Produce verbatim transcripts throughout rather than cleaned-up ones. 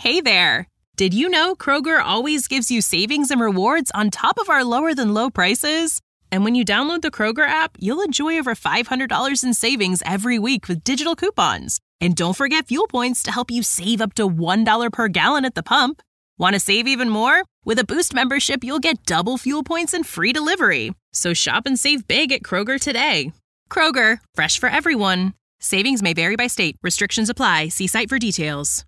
Hey there! Did you know Kroger always gives you savings and rewards on top of our lower-than-low prices? And when you download the Kroger app, you'll enjoy over five hundred dollars in savings every week with digital coupons. And don't forget fuel points to help you save up to one dollar per gallon at the pump. Want to save even more? With a Boost membership, you'll get double fuel points and free delivery. So shop and save big at Kroger today. Kroger, fresh for everyone. Savings may vary by state. Restrictions apply. See site for details.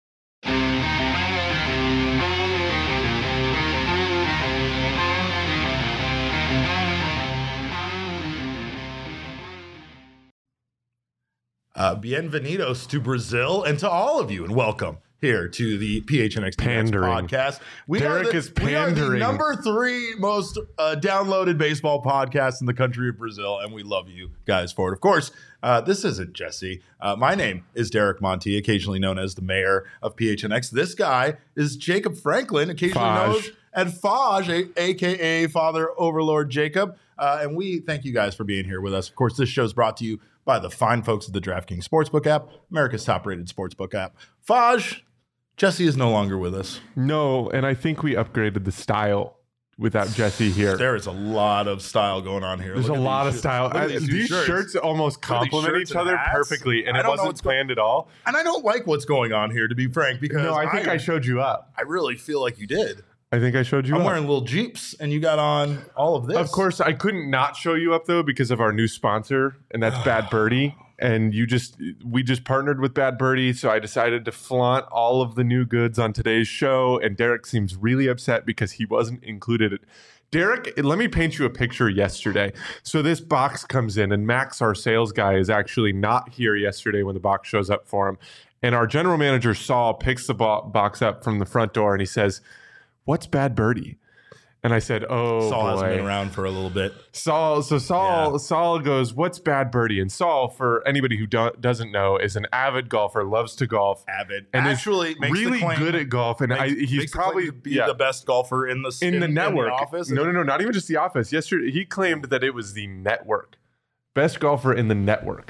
Uh, bienvenidos to Brazil and to all of you, and welcome here to the P H N X podcast. We Derek are the, is pandering. We are the number three most uh, downloaded baseball podcast in the country of Brazil, and we love you guys for it. Of course, uh, this isn't Jesse. Uh, my name is Derek Monti, occasionally known as the mayor of P H N X. This guy is Jacob Franklin, occasionally known as Faj, a- aka Father Overlord Jacob. Uh, and we thank you guys for being here with us. Of course, this show is brought to you by the fine folks at the DraftKings Sportsbook app, America's top-rated sportsbook app. Faj, Jesse is no longer with us. No, and I think we upgraded the style without Jesse here. There is a lot of style going on here. There's Look a lot of sh- style. I, these, these shirts. shirts almost complement shirts each and other hats? perfectly, and I it don't know wasn't what's go- planned at all. And I don't like what's going on here, to be frank, because No, I think I, I showed you up. I really feel like you did. I think I showed you I'm up. wearing little Jeeps, and you got on all of this. Of course, I couldn't not show you up, though, because of our new sponsor, and that's Bad Birdie. And you just, we just partnered with Bad Birdie, so I decided to flaunt all of the new goods on today's show. And Derek seems really upset because he wasn't included. Derek, let me paint you a picture yesterday. So this box comes in, and Max, our sales guy, is actually not here yesterday when the box shows up for him. And our general manager, Saul, picks the bo- box up from the front door, and he says, "What's Bad Birdie?" And I said, "Oh, Saul boy. hasn't been around for a little bit. Saul, so Saul, Yeah. Saul goes, "What's Bad Birdie?" And Saul, for anybody who do- doesn't know, is an avid golfer, loves to golf, Avid, and actually is makes really the claim, good at golf. And makes, I, he's makes the claim probably to be yeah, the best golfer in the in, in, the network. in the office. No, no, no, not even just the office. Yesterday, he claimed that it was the network, best golfer in the network.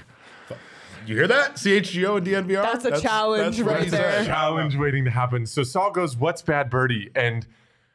You hear that? C H G O and D N V R. That's a challenge what right he there. said. Challenge waiting to happen. So Saul goes, "What's Bad Birdie?" And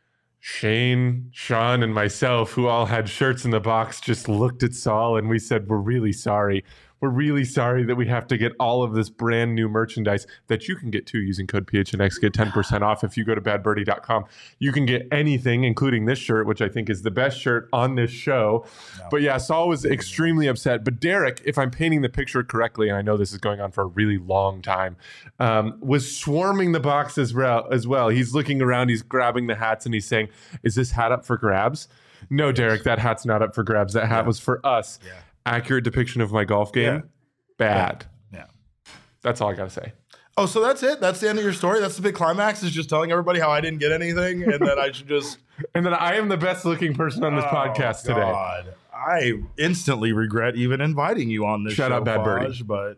Shane, Sean, and myself, who all had shirts in the box, just looked at Saul and we said, "We're really sorry. We're really sorry that we have to get all of this brand new merchandise that you can get too using code P H N X. Get ten percent off if you go to bad birdie dot com. You can get anything, including this shirt, which I think is the best shirt on this show." No. But yeah, Saul was extremely upset. But Derek, if I'm painting the picture correctly, and I know this is going on for a really long time, um, was swarming the box as well, as well. He's looking around, he's grabbing the hats, and he's saying, "Is this hat up for grabs?" No, Derek, that hat's not up for grabs. That hat yeah. was for us. Yeah. Accurate depiction of my golf game. Yeah. Bad. Yeah. That's all I got to say. Oh, so that's it? That's the end of your story? That's the big climax, is just telling everybody how I didn't get anything and that I should just... And that I am the best looking person on this oh, podcast today. God. I instantly regret even inviting you on this Shut show, up, Bad Faj, Birdie. But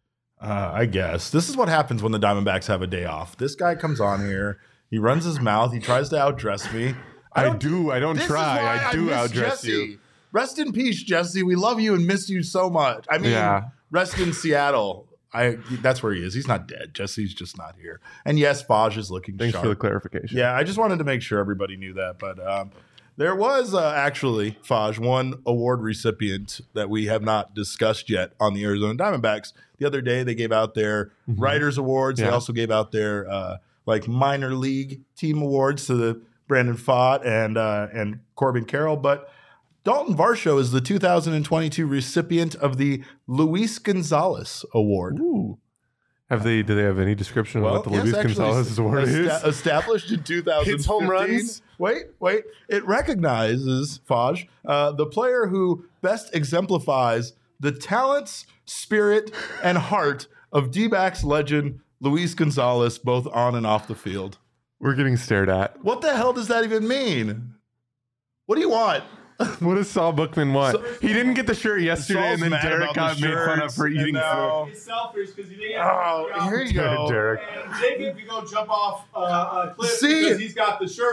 uh, I guess. This is what happens when the Diamondbacks have a day off. This guy comes on here. He runs his mouth. He tries to outdress me. I, I do. I don't try. I do I outdress Jesse. you. Rest in peace, Jesse. We love you and miss you so much. I mean, yeah. Rest in Seattle. I that's where he is. He's not dead. Jesse's just not here. And yes, Faj is looking Thanks sharp. for the clarification. Yeah, I just wanted to make sure everybody knew that. But um, there was uh, actually, Faj, one award recipient that we have not discussed yet on the Arizona Diamondbacks. The other day, they gave out their mm-hmm. Writers Awards. Yeah. They also gave out their uh, like minor league team awards to the Brandon Pfaadt and uh, and Corbin Carroll. But Dalton Varsho is the two thousand twenty-two recipient of the Luis Gonzalez Award. Ooh. Have they? Do they have any description well, of what the yes, Luis actually, Gonzalez Award est- is? Established in two thousand fifteen. Hits home runs. Wait, wait. It recognizes, Faj, uh, the player who best exemplifies the talents, spirit, and heart of D-backs legend Luis Gonzalez, both on and off the field. We're getting stared at. What the hell does that even mean? What do you want? What does Saul Bookman want? So, he didn't get the shirt yesterday, Saul's and then Derek got made fun of for eating food. He's selfish because he didn't get Oh, here you go. Derek. And Jacob can go jump off uh, a cliff See? because he's got the shirt,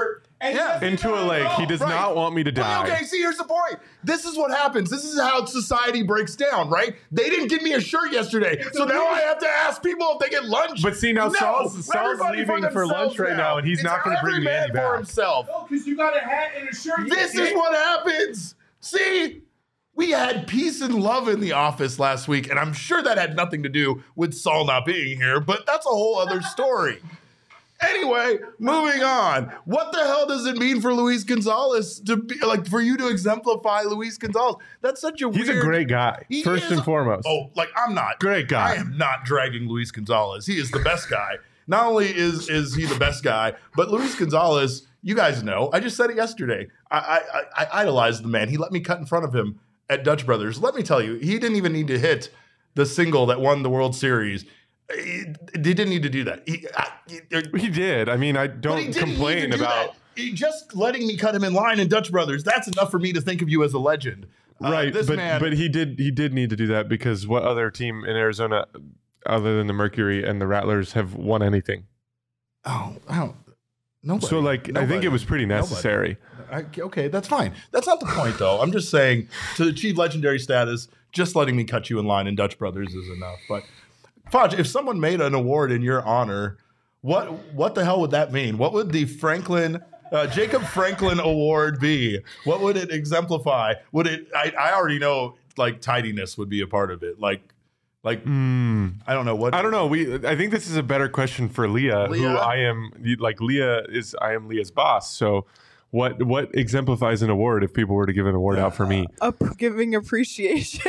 Yeah. into a lake. He does Right. not want me to die. Well, okay, see, here's the point. This is what happens. This is how society breaks down, right? They didn't give me a shirt yesterday, so now I have to ask people if they get lunch. But see, now no, Saul's, Saul's everybody leaving for lunch themselves right now, and he's It's not going to bring every me man any for back. himself. Oh, because you got a hat and a shirt. This you is dick. what happens. See, we had peace and love in the office last week, and I'm sure that had nothing to do with Saul not being here, but that's a whole other story. Anyway, moving on. What the hell does it mean for Luis Gonzalez to be like for you to exemplify Luis Gonzalez? That's such a He's weird. a great guy, He first is- and foremost. Oh, like I'm not. Great guy. I am not dragging Luis Gonzalez. He is the best guy. Not only is is he the best guy, but Luis Gonzalez, you guys know, I just said it yesterday. I, I, I idolize the man. He let me cut in front of him at Dutch Brothers. Let me tell you, he didn't even need to hit the single that won the World Series. He, he didn't need to do that. He, I, he, He did. I mean, I but he don't didn't need complain to do about. that. He- just letting me cut him in line in Dutch Brothers, that's enough for me to think of you as a legend. Uh, Right, this but man, but he did he did need to do that because what other team in Arizona, other than the Mercury and the Rattlers, have won anything? oh, I don't. Nobody. So like, I think Nobody. it was pretty necessary. I, okay, that's fine. That's not the point, though. I'm just saying to achieve legendary status, just letting me cut you in line in Dutch Brothers is enough. But Fudge, if someone made an award in your honor, what what the hell would that mean? What would the Franklin uh, Jacob Franklin Award be? What would it exemplify? Would it? I, I already know like tidiness would be a part of it. Like like Mm. I don't know what I don't know. We I think this is a better question for Leah, who Leah? I am. Like Leah is I am Leah's boss. So what what exemplifies an award if people were to give an award out for me? Up giving appreciation.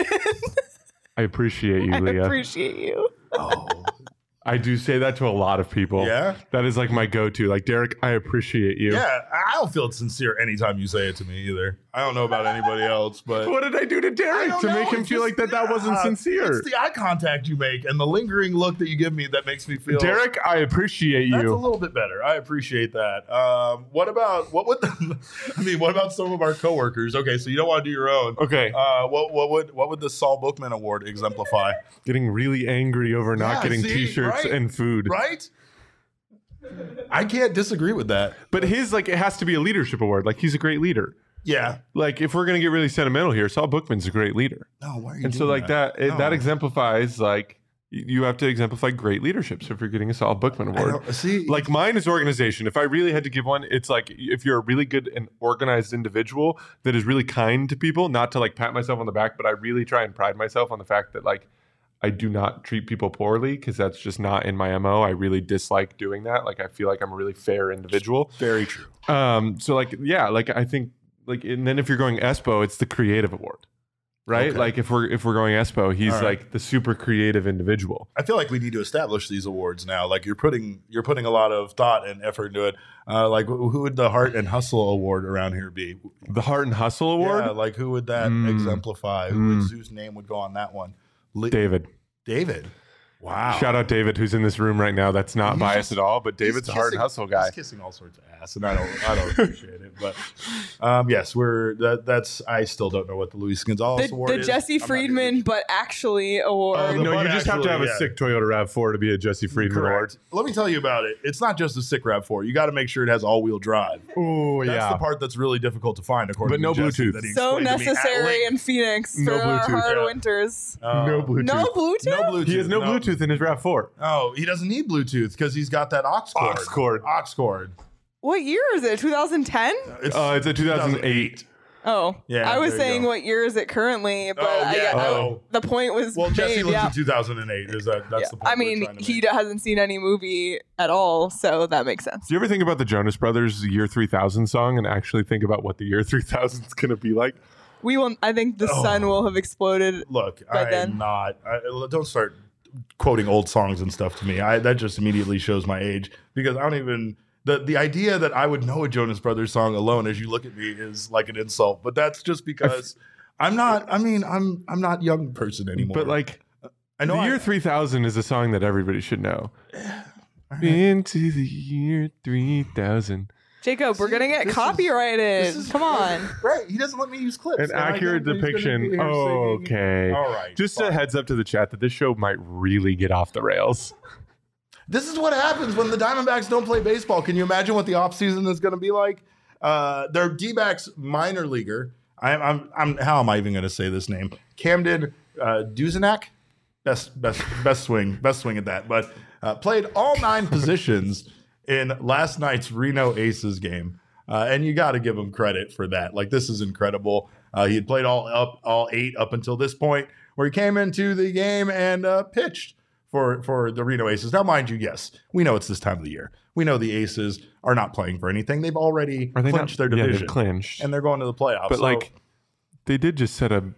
I appreciate you, I Leah. appreciate you. Oh, I do say that to a lot of people. Yeah? That is like my go-to. Like, Derek, I appreciate you. yeah. I don't feel sincere anytime you say it to me either. I don't know about anybody else, but What did I do to I Derek don't to know, make him it's feel just- like that that wasn't uh, sincere? It's the eye contact you make and the lingering look that you give me that makes me feel. Derek, I appreciate that's a you. little bit better. I appreciate that. Um, what about what would? The, I mean, what about some of our coworkers? Okay, so you don't want to do your own. Okay. Uh, what what would what would the Saul Bookman Award exemplify? Getting really angry over not Yeah, getting see, t-shirts right? and food. Right? I can't disagree with that. But his, like, it has to be a leadership award. Like, he's a great leader. Yeah. Like, if we're going to get really sentimental here, Saul Bookman's a great leader. No, why are you And so, doing like, that it, that No. exemplifies, like, y- you have to exemplify great leadership. So if you're getting a Saul Bookman I award. don't- see, Like, mine is organization. If I really had to give one, it's like if you're a really good and organized individual that is really kind to people, not to like pat myself on the back, but I really try and pride myself on the fact that like I do not treat people poorly because that's just not in my M O. I really dislike doing that. Like I feel like I'm a really fair individual. very true. Um, so like yeah, like I think like and then if you're going Espo, it's the creative award. Right? Okay. Like if we're if we're going Espo, he's All right. like the super creative individual. I feel like we need to establish these awards now. Like you're putting you're putting a lot of thought and effort into it. Uh, like who who would the Heart and Hustle Award around here be? The Heart and Hustle Award, Yeah, like who would that Mm. exemplify? Who would, Mm. whose name would go on that one? Le- David. David. Wow. Shout out David, who's in this room right now. That's not He's biased just- at all, but He's David's a Heart and kissing- Hustle guy. He's kissing all sorts of ass, and I don't I don't appreciate it. But um, yes, we're that, that's I still don't know what the Luis Gonzalez The, Award the is. Jesse I'm not gonna Friedman, get- but actually award. Oh, the No, you butt just have to have actually, a yeah. sick Toyota RAV four to be a Jesse Friedman Correct. Let me tell you about it. It's not just a sick RAV four. You got to make sure it has all-wheel drive. award. Oh, That's yeah. the part that's really difficult to find, according But no to Jesse, Bluetooth. that he so explained to me at necessary length. in Phoenix No for our Bluetooth. hard Yeah. winters. Uh, no Bluetooth. No Bluetooth? No Bluetooth. He has no, Bluetooth in his RAV four. Oh, he doesn't need Bluetooth because he's got that aux cord. Aux cord. Aux cord. What year is it? twenty ten? It's, Uh, it's a two thousand eight. Oh, Yeah, I was there you saying go. what year is it currently, but Oh, I, yeah. I- Oh. the point was Well, Jesse made. lives Yeah. in two thousand eight. Is that that's Yeah. the point? I we're mean, trying to he make. hasn't seen any movie at all, so that makes sense. Do you ever think about the Jonas Brothers Year three thousand song and actually think about what the year three thousand is going to be like? We will. I think the Oh. sun will have exploded. Look, by I am then. not. I, don't start quoting old songs and stuff to me. I that just immediately shows my age because I don't even. The, the idea that I would know a Jonas Brothers song alone as you look at me is like an insult, but that's just because I'm not. I mean, I'm I'm not a young person anymore. But like, I know the I- year three thousand is a song that everybody should know. All right. Into the year three thousand. Jacob, we're See, gonna get this is- copyrighted. This is- Come on. right? He doesn't let me use clips. An and I accurate don't- he's gonna depiction. be here Oh, singing. okay. All right. Just fine. a heads up to the chat that this show might really get off the rails. This is what happens when the Diamondbacks don't play baseball. Can you imagine what the offseason is going to be like? uh, their D-backs minor leaguer. I'm, I'm, I'm. How am I even going to say this name? Camden uh, Duzenak. Best, best, best swing, best swing at that. But uh, played all nine positions in last night's Reno Aces game, uh, and you got to give him credit for that. Like, this is incredible. Uh, he had played all up, all eight up until this point, where he came into the game and uh, pitched for for the Reno Aces. Now, mind you, yes, we know it's this time of the year. We know the Aces are not playing for anything. They've already Are they clinched not, their yeah, division, they've clinched, and they're going to the playoffs. but So, like, they did just set a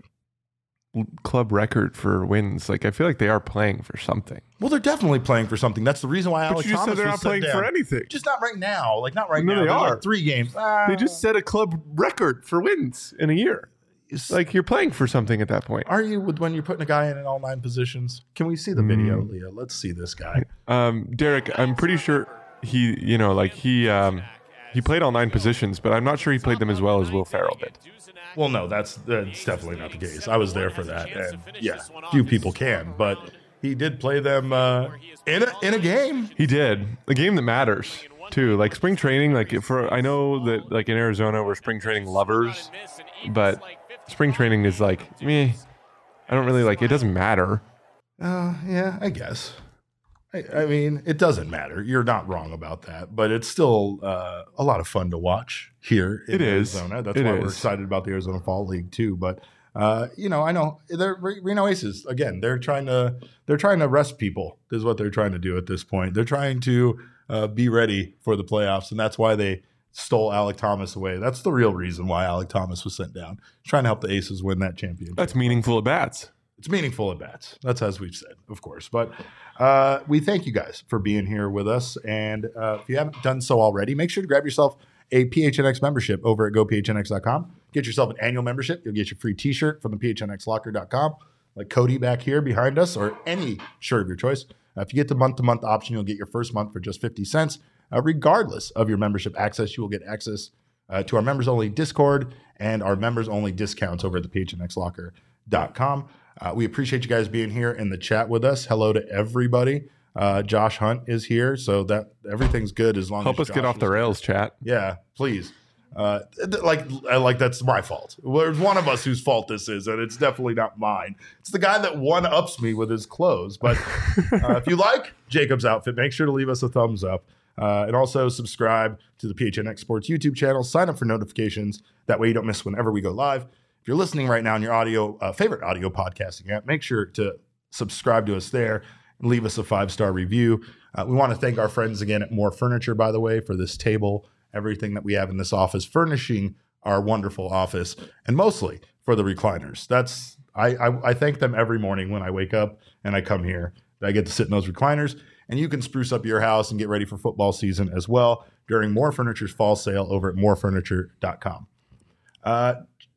club record for wins. Like, I feel like they are playing for something. well, they're definitely playing for something. That's the reason why But Alex you just Thomas said they're was not playing sent for down. anything. Just not right now. Like, not right No, now. they There's like are. three games. Ah. They just set a club record for wins in a year. Like, you're playing for something at that point. Are you with when you're putting a guy in in all nine positions? Can we see the video, Leah? Let's see this guy. Um, Derek, I'm pretty sure he, you know, like he, um, he played all nine positions, but I'm not sure he played them as well as Will Ferrell did. Well, no, that's that's definitely not the case. I was there for that, and yeah, few people can, but he did play them uh, in a in a game. He did a game that matters too. Like spring training, like for I know that like in Arizona we're spring training lovers, but spring training is like me. I don't really like. It doesn't matter. Uh, yeah, I guess. I, I mean, it doesn't matter. You're not wrong about that, but it's still uh, a lot of fun to watch here in It is. Arizona. That's It why we're is. excited about the Arizona Fall League too. But uh, you know, I know they're Reno Aces again. They're trying to they're trying to rest people. Is what they're trying to do at this point. They're trying to uh, be ready for the playoffs, and that's why they stole Alec Thomas away. That's the real reason why Alec Thomas was sent down. Trying to help the Aces win that championship. That's meaningful at bats. It's meaningful at bats. That's as we've said, of course. But uh, we thank you guys for being here with us. And uh, if you haven't done so already, make sure to grab yourself a P H N X membership over at go P H N X dot com. Get yourself an annual membership. You'll get your free t-shirt from the P H N X locker dot com, like Cody back here behind us, or any shirt of your choice. Uh, if you get the month-to-month option, you'll get your first month for just fifty cents. Uh, regardless of your membership access, you will get access uh, to our members-only Discord and our members-only discounts over at the P H N X locker dot com. Uh, we appreciate you guys being here in the chat with us. Hello to everybody. Uh, Josh Hunt is here, so that everything's good as long Help as us get Josh off the is rails, chat. Yeah, please. Uh, th- like, I- like that's my fault. There's one of us whose fault this is, and it's definitely not mine. It's the guy that one ups me with his clothes. But uh, if you like Jacob's outfit, make sure to leave us a thumbs up, uh, and also subscribe to the P H N X Sports YouTube channel. Sign up for notifications. That way, you don't miss whenever we go live. If you're listening right now on your audio uh, favorite audio podcasting app, make sure to subscribe to us there and leave us a five-star review. Uh, we want to thank our friends again at More Furniture, by the way, for this table, everything that we have in this office, furnishing our wonderful office, and mostly for the recliners. That's I, I, I thank them every morning when I wake up and I come here. I get to sit in those recliners, and you can spruce up your house and get ready for football season as well during More Furniture's fall sale over at more furniture dot com. Uh,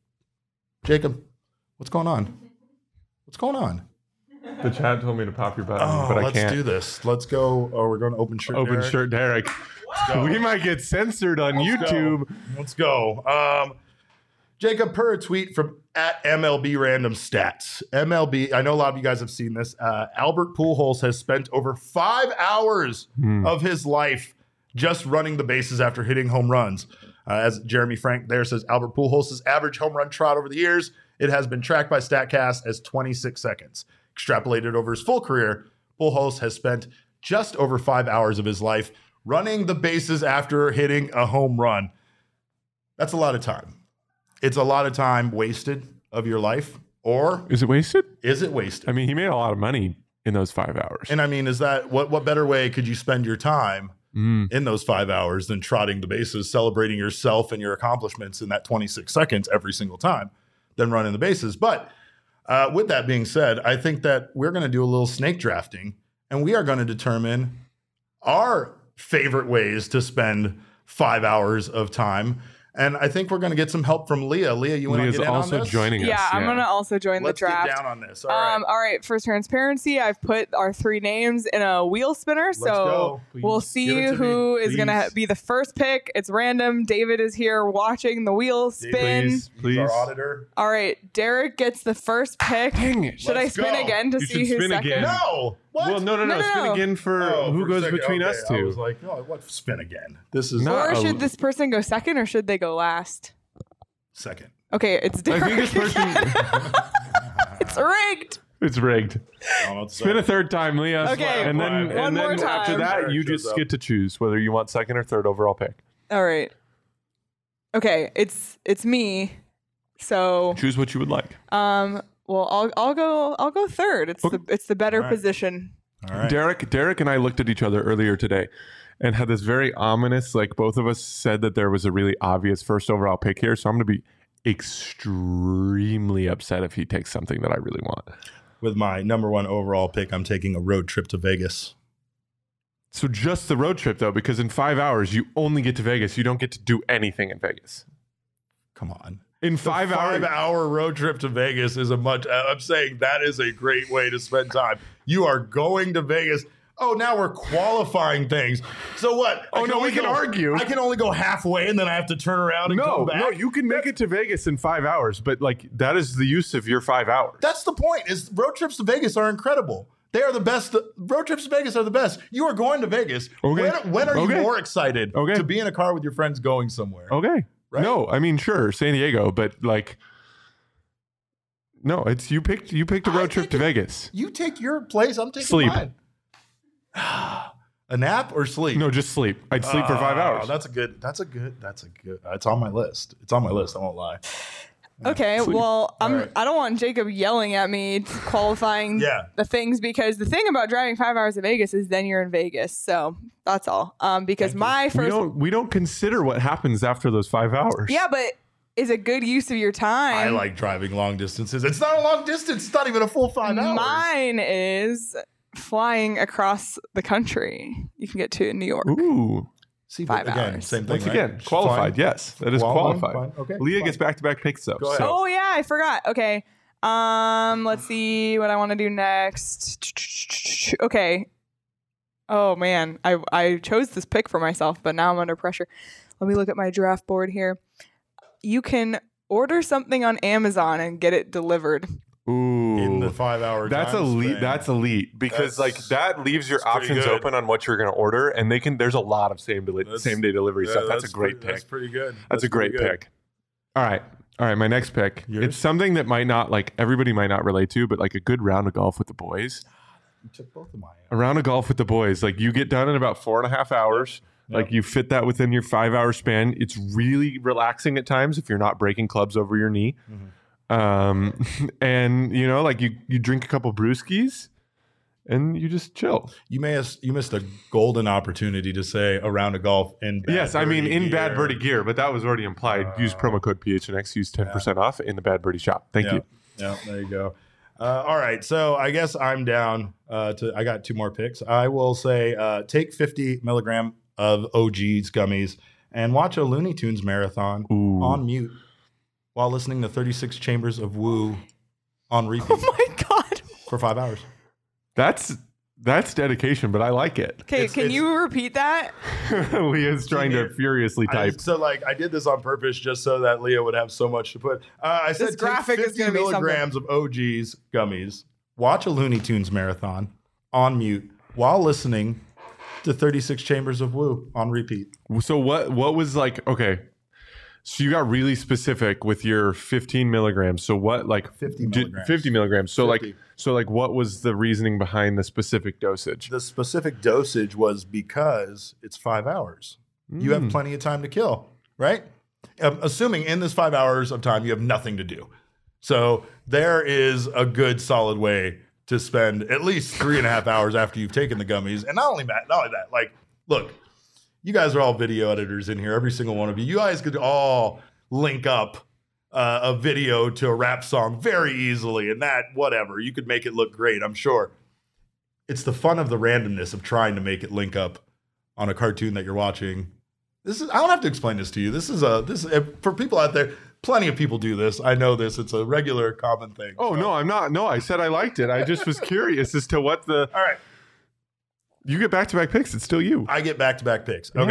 Jacob, what's going on? What's going on? The chat told me to pop your button, Oh, but I let's can't. do this. Let's go. Oh, we're going to open shirt. Open Derek. shirt, Derek. go. We might get censored on Let's YouTube. go. Let's go. Um, Jacob, per a tweet from at M L B Random Stats. M L B, I know a lot of you guys have seen this. Uh, Albert Pujols has spent over five hours Hmm. of his life just running the bases after hitting home runs. Uh, as Jeremy Frank there says, Albert Pujols' average home run trot over the years, it has been tracked by StatCast as twenty-six seconds. Extrapolated over his full career, Pujols has spent just over five hours of his life running the bases after hitting a home run. That's a lot of time. It's a lot of time wasted of your life, or Is it wasted? is it wasted? I mean, he made a lot of money in those five hours. And I mean, is that what, what better way could you spend your time Mm. in those five hours than trotting the bases, celebrating yourself and your accomplishments in that twenty-six seconds every single time than running the bases? But uh, with that being said, I think that we're going to do a little snake drafting, and we are going to determine our favorite ways to spend five hours of time. And I think we're going to get some help from Leah. Leah, you want to Leah's get in also on this? joining Yeah, us. I'm gonna also join Let's the draft. get down on this. All right. Um, all right, for transparency, I've put our three names in a wheel spinner, Let's so go. we'll Please. see Give it to who me, is going to please. be the first pick. It's random. David is here watching the wheel spin. Please, He's please. our auditor. All right, Derek gets the first pick. Dang it. Should Let's I spin go. again to You see should who's spin second? again. No. What? Well, no, no, no. No, no, Spin no. again for Oh, who for a goes second, between okay, us I two. was like, oh, what? Spin again. This is No. Or Uh-oh. should this person go second or should they go last? second. Okay, it's I Derek. think this person. It's rigged. It's rigged. I don't know what to Spin say. a third time, Leah. Okay, And then, one and more then after time. that, you Shows just up. get to choose whether you want second or third overall pick. All right. Okay, it's it's me. So Choose what you would like. um well I'll I'll go I'll go third. It's Okay. the it's the better All right. position. All right. Derek, Derek and I looked at each other earlier today and had this very ominous, like both of us said that there was a really obvious first overall pick here. So I'm going to be extremely upset if he takes something that I really want. With my number one overall pick, I'm taking a road trip to Vegas. So just the road trip though, because in five hours you only get to Vegas. You don't get to do anything in Vegas. Come on. In five, The hours. five hour road trip to Vegas is a much. I'm saying that is a great way to spend time. You are going to Vegas. Oh, now we're qualifying things. So what? I Oh, no, only we can go- argue. I can only go halfway, and then I have to turn around and No, come back. no, you can make it to Vegas in five hours, but like that is the use of your five hours. That's the point. Is road trips to Vegas are incredible. They are the best. Road trips to Vegas are the best. You are going to Vegas. Okay. When, when are Okay. you more excited Okay. to be in a car with your friends going somewhere? Okay. Right? No, I mean sure, San Diego, but like no, it's you picked you picked a I road trip think to it- Vegas. You take your place. I'm taking Sleep. mine. A nap or sleep? No, just sleep. I'd sleep for five Oh, hours. That's a good. That's a good. That's a good. It's on my list. It's on my list. I won't lie. Okay, Sleep. well, I'm All right. I don't want Jacob yelling at me qualifying Yeah. the things because the thing about driving five hours to Vegas is then you're in Vegas. So that's all. Um, because Thank you. my we first don't we don't consider what happens after those five hours. yeah, but is a good use of your time. I like driving long distances. It's not a long distance. It's not even a full five hours. Mine is flying across the country. You can get to New York. Ooh. See, Five but again, hours. same thing. Once right? again, qualified. Fine. Yes, that is Qualifying, qualified. fine. Okay, Leah fine. gets back to back picks though. Go ahead. So Oh yeah, I forgot. Okay. Um, let's see what I want to do next. Okay. Oh man, I I chose this pick for myself, but now I'm under pressure. Let me look at my draft board here. You can order something on Amazon and get it delivered. Ooh. in the five hour. That's time elite. span. That's elite because That's- like that leaves your that's pretty options good. open on what you're going to order, and they can. There's a lot of same deli- That's- same day delivery Yeah, stuff. That's, a great pretty, pick. That's pretty good. That's, a great pretty good. pick. All right, all right. My next pick. Yours? It's something that might not like everybody might not relate to, but like a good round of golf with the boys. You took both of mine. A round of golf with the boys. Like you get done in about four and a half hours. Yep. Like you fit that within your five hour span. It's really relaxing at times if you're not breaking clubs over your knee. Mm-hmm. Um, and you know, like you you drink a couple brewskis and you just chill. You may have you missed a golden opportunity to say a round of golf in Bad yes, I mean Birdie in Bad gear. Birdie gear, but that was already implied. Use promo code P H N X, use ten percent off in the Bad Birdie shop. Thank yeah. you. Yeah, there you go. Uh, all right, so I guess I'm down uh, to. I got two more picks. I will say uh, take fifty milligram of O G's gummies and watch a Looney Tunes marathon Ooh. on mute while listening to thirty-six Chambers of Woo on repeat Oh my god. for five hours. That's that's dedication, but I like it. Okay, It's- can it's- you repeat that? Leah's trying to here. furiously I type. just- so like I did this on purpose just so that Leah would have so much to put. Uh, I said This graphic take is fifty gonna be something. milligrams of O G's gummies, watch a Looney Tunes marathon on mute while listening to thirty-six Chambers of Woo on repeat. So what what was like okay. So you got really specific with your fifteen milligrams. So what like fifty did- milligrams. fifty milligrams. So fifty. like so like what was the reasoning behind the specific dosage? The specific dosage was because it's five hours. You have Mm. plenty of time to kill, right? Um, assuming in this five hours of time you have nothing to do. So there is a good solid way to spend at least three and a half hours after you've taken the gummies. And not only that, not only that, like, look, you guys are all video editors in here, every single one of you. You guys could all link up uh, a video to a rap song very easily, and that, whatever, you could make it look great, I'm sure. It's the fun of the randomness of trying to make it link up on a cartoon that you're watching. This is I don't have to explain this to you. This is a this is, for people out there. Plenty of people do this. I know this. It's a regular, common thing. Oh So- no, I'm not. No, I said I liked it. I just was curious as to what the All right. you get back to back picks. It's still you. I get back to back picks. Okay. Yeah.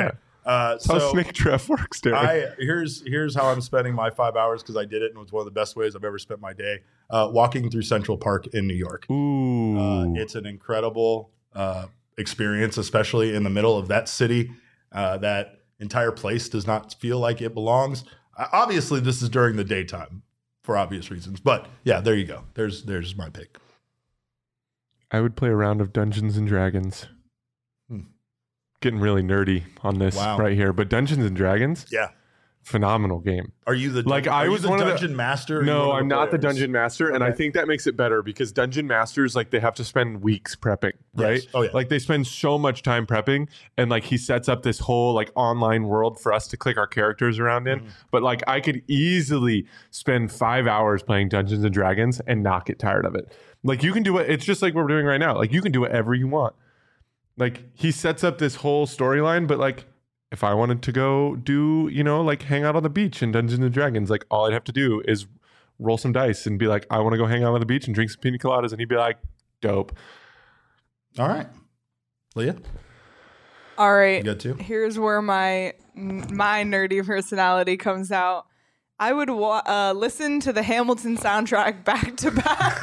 Uh, That's how so snake draft works, Derek. I here's here's how I'm spending my five hours because I did it and it was one of the best ways I've ever spent my day. Uh, walking through Central Park in New York. Ooh. Uh, it's an incredible uh, experience, especially in the middle of that city. Uh, that entire place does not feel like it belongs. Uh, obviously, this is during the daytime for obvious reasons, but yeah, there you go. There's there's my pick. I would play a round of Dungeons and Dragons. Hmm. Getting really nerdy on this Wow. right here, but Dungeons and Dragons, Yeah. phenomenal game. Are you the Like, are I you was the one of the- dungeon master? or are you No, one of I'm not the players? dungeon master, and I Okay. think that makes it better because dungeon masters, like, they have to spend weeks prepping, right? Yes. Oh, yeah. Like, they spend so much time prepping, and like he sets up this whole like online world for us to click our characters around in. Mhm. But like, I could easily spend five hours playing Dungeons and Dragons and not get tired of it. Like, you can do it. It's just like what we're doing right now. Like, you can do whatever you want. Like, he sets up this whole storyline, but like, if I wanted to go do, you know, like hang out on the beach in Dungeons and Dragons, like all I'd have to do is roll some dice and be like, I want to go hang out on the beach and drink some pina coladas. And he'd be like, dope. All right, Leah, All right. you got two. Here's where my my nerdy personality comes out. I would wa- uh, listen to the Hamilton soundtrack back to back.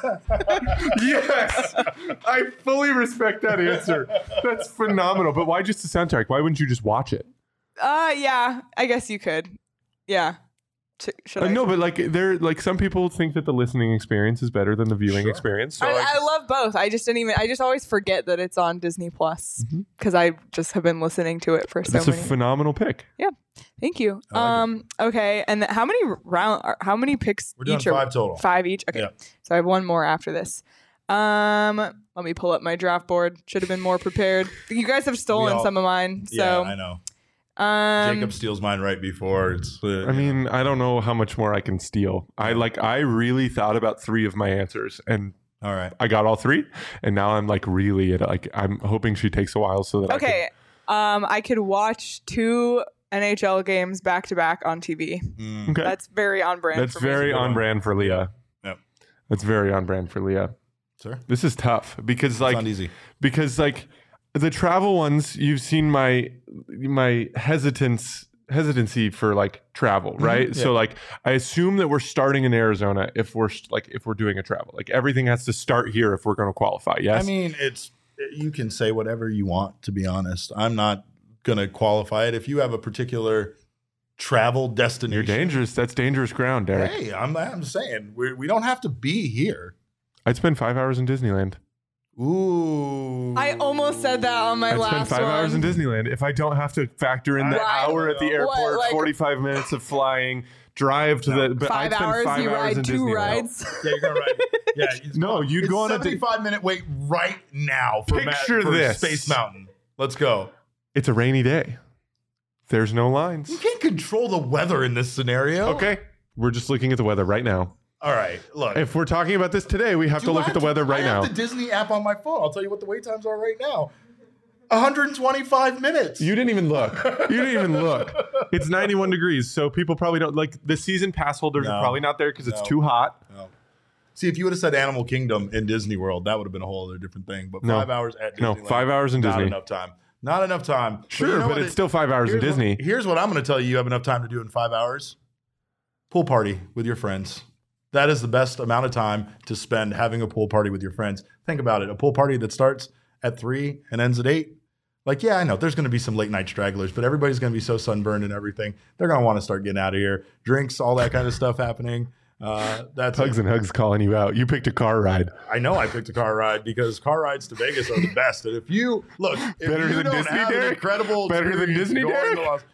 Yes. I fully respect that answer. That's phenomenal. But why just the soundtrack? Why wouldn't you just watch it? Uh, yeah, I guess you could. Yeah. Sh- should Uh, I? no, but like there, like some people think that the listening experience is better than the viewing Sure. experience. So I, like, I love both. I just didn't even. I just always forget that it's on Disney Plus Mhm. because I just have been listening to it for so that's a many. phenomenal pick. Thank you. I like it. Um. Okay. And th- how many round? How many picks We're doing each? are- five total. Five each. Okay. Yeah. So I have one more after this. Um. Let me pull up my draft board. Should have been more prepared. You guys have stolen all- some of mine. Yeah, So I know. um. Jacob steals mine right before. It's. Uh, I mean, I don't know how much more I can steal. I like I really thought about three of my answers and all right. I got all three. And now I'm like really at like I'm hoping she takes a while so that I Okay. Um. I could watch two N H L games back to back on T V. Mm. can, okay. That's very on brand. That's for me. very Good on one. brand for Leah. Yep. That's very on brand for Leah. Sir, This is tough because it's like not easy. because like the travel ones, you've seen my my hesitance hesitancy for like travel, right? Mm-hmm. Yeah. So like I assume that we're starting in Arizona if we're st- like if we're doing a travel. Like everything has to start here if we're going to qualify. Yes. I mean, it's you can say whatever you want. To be honest, I'm not gonna qualify it. If you have a particular travel destination, you're dangerous. That's dangerous ground, Derek. Hey, I'm I'm saying we we don't have to be here. I'd spend five hours in Disneyland. Ooh, I almost said that on my I'd last spend five one. hours in Disneyland if I don't have to factor in the Right. hour at the What, airport, like- forty-five minutes of flying, drive to No. the. But Five I'd spend hours. five you hours ride in two Disneyland. rides. Yeah, you're gonna ride. Yeah, it's- No, you'd it's go on a di- seventy-five minute wait right now for, Picture for this. Space Mountain. Let's go. It's a rainy day. There's no lines. You can't control the weather in this scenario. Okay. We're just looking at the weather right now. All right. Look. If we're talking about this today, we have Do to look I at the have weather right I now. have the Disney app on my phone. I'll tell you what the wait times are right now. one hundred twenty-five minutes. You didn't even look. You didn't even look. It's ninety-one degrees, so people probably don't like the season pass holders No. are probably not there because it's No. too hot. No. See, if you would have said Animal Kingdom in Disney World, that would have been a whole other different thing. But No. five hours at No, Disneyland, five hours in not Disney. enough time. Not enough time. But Sure, you know but what it's it- still five hours in here's Disney. What, here's what I'm going to tell you: you have enough time to do in five hours. Pool party with your friends. That is the best amount of time to spend having a pool party with your friends. Think about it: a pool party that starts at three and ends at eight. Like, yeah, I know there's going to be some late night stragglers, but everybody's going to be so sunburned and everything. They're going to want to start getting out of here. Drinks, all that kind of stuff happening. Uh, that's Hugs and Hugs calling you out. You picked a car ride. I know I picked a car ride because car rides to Vegas are the best. And if you look, if Better you than don't Disney, have an Derek? incredible Better than experience Disney, going Derek? to Las-